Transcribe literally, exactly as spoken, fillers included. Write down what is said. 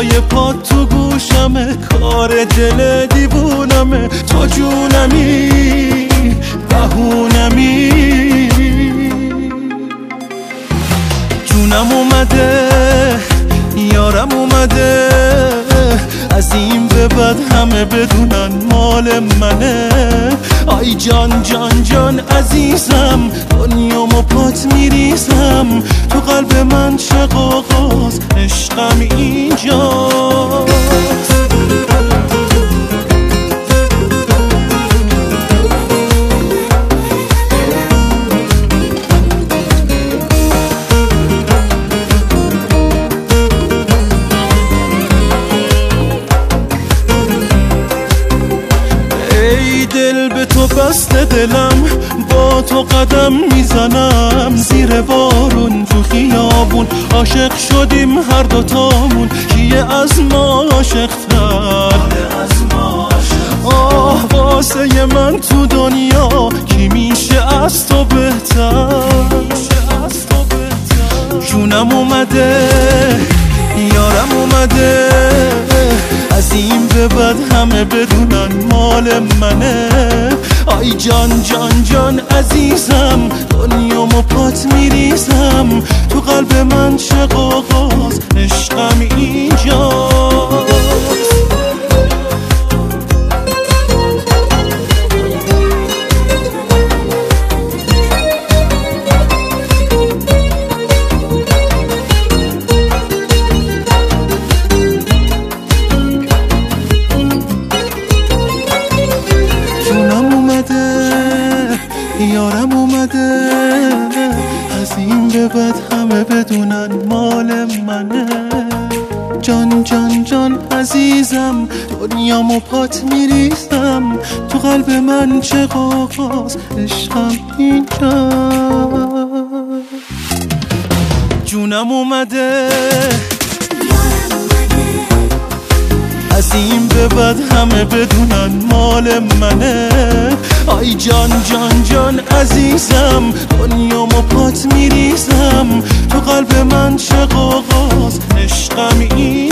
صدای پات تو گوشمه، کار دل دیوونمه، تو جونمی بهونمی. جونم اومده یارم اومده، از این به بعد همه بدونن مال منه. آی جان جان جان عزیزم، دنیامو پات میریزم، تو قلب من شقاقاست، عشقم اینجاست. دل به تو بسته دلم، با تو قدم میزنم، زیر بارون تو خیابون عاشق شدیم هر دوتامون. کیه از ما عاشق تر؟ آه واسه من تو دنیا کی میشه از تو بهتر؟ جونم اومده یارم اومده، از این به بعد همه بدونن مال منه. آی جان جان جان عزیزم، دنیامو پات میریزم، تو قلب من شقاقاست، عشقم اینجاست. یارم اومده، از این به بعد همه بدونن مال منه. جان جان جان عزیزم، دنیامو پات میریزم، تو قلب من شقاقاست، عشقم اینجا. جونم اومده از این به بعد همه بدونن مال منه. آی جان جان جان عزیزم، دنیامو پات میریزم، تو قلب من شقاقاست، عشقم این